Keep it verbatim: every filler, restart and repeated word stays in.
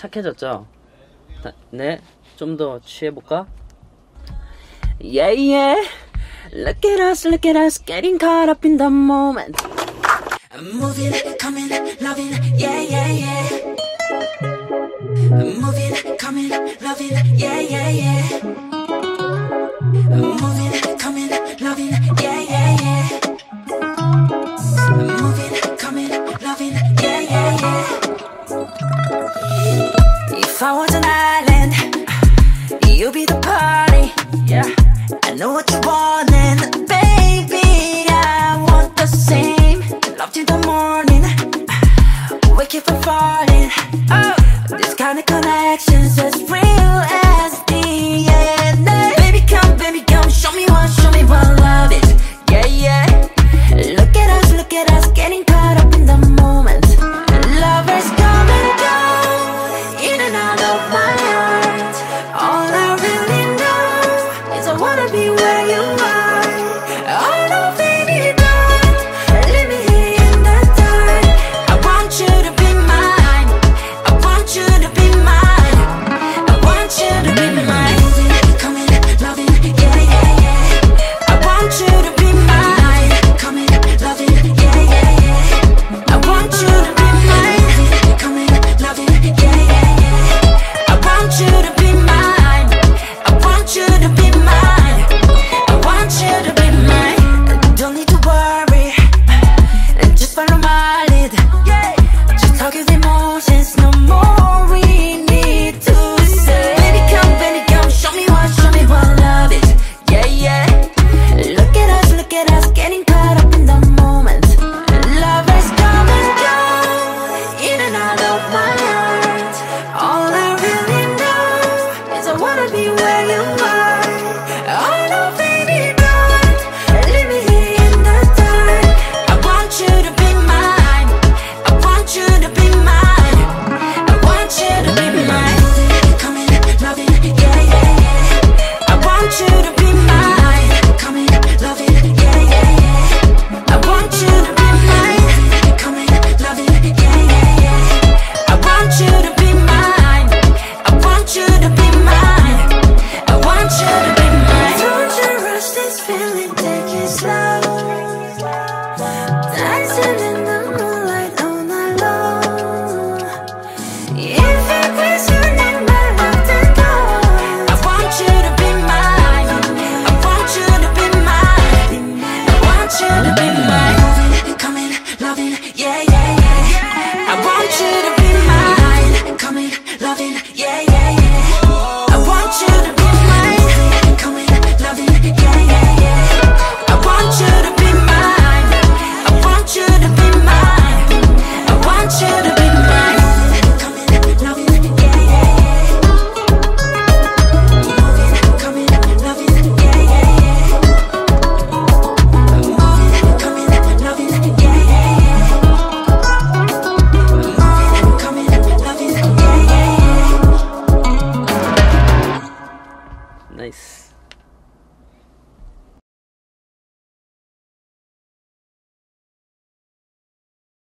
착해졌죠? 다, 네, 좀 더 취해볼까? Yeah, yeah. Look at us, look at us, getting caught up in the moment. I'm moving, coming, loving, yeah, yeah, yeah. I'm moving, coming, loving, yeah, yeah, yeah. I'm moving, coming, loving, yeah, yeah, yeah. I'm moving, coming, loving, yeah, yeah, yeah. If I was an island, you'd be the party, yeah. I know what you want and baby, I want the same. Love till the morning, wake up and falling. Oh, this kind of connection's as real as D N A. Baby come, baby come, show me what, show me what love is. Yeah, yeah. Look at us, look at us, getting caught up in the moment. Lovers come and go, in and out of my heart. All I really know is I wanna be where you are. Oh no, baby, don't leave me here in the dark. I want you to be mine. I want you to be mine. I want you to be mine. Moving, coming, loving, yeah, yeah, yeah. I want you to be mine. Coming, loving, yeah, yeah, yeah. I want you to be mine. Moving, coming, loving, yeah, yeah, yeah. I want you to be mine. I want you to be mine. I want you to be mine. Don't need to worry, just follow my lead. Just talk with emotions, no more we need to say. Baby come, baby come, show me what, show me what love is. Yeah, yeah. Look at us, look at us, getting caught up in the moment. Lovers come and go, in and out of my heart. All I really know is I wanna be where you are. Oh no, baby, don't leave me here in the dark. I want you to be mine. I want you to be mine. I want you to be mine. Moving, coming, loving, yeah, yeah, yeah. I want you to be mine. Coming, loving, yeah, yeah, yeah. I want you to be mine. Moving, coming, loving, yeah, yeah, yeah. I want you to be mine. I want you to be mine. I want you to be mine. Don't you rush this feeling, take it slow. Dancing in the moonlight all night long. If it was your name, I love to go. I want you to be mine. I want you to be mine. I want you to be mine. Moving, coming, loving, yeah, yeah, yeah. I want you to be mine. Coming, loving, yeah, yeah, yeah. I want you to be mine. Coming, loving, yeah, yeah, yeah. I want you to be mine. I want you to be mine. I want you to be mine. Coming, loving, yeah, yeah, yeah. Moving, coming, loving, yeah, yeah, yeah. Moving, coming, loving, yeah, yeah, yeah. Moving, coming, loving, yeah, yeah, yeah. Nice.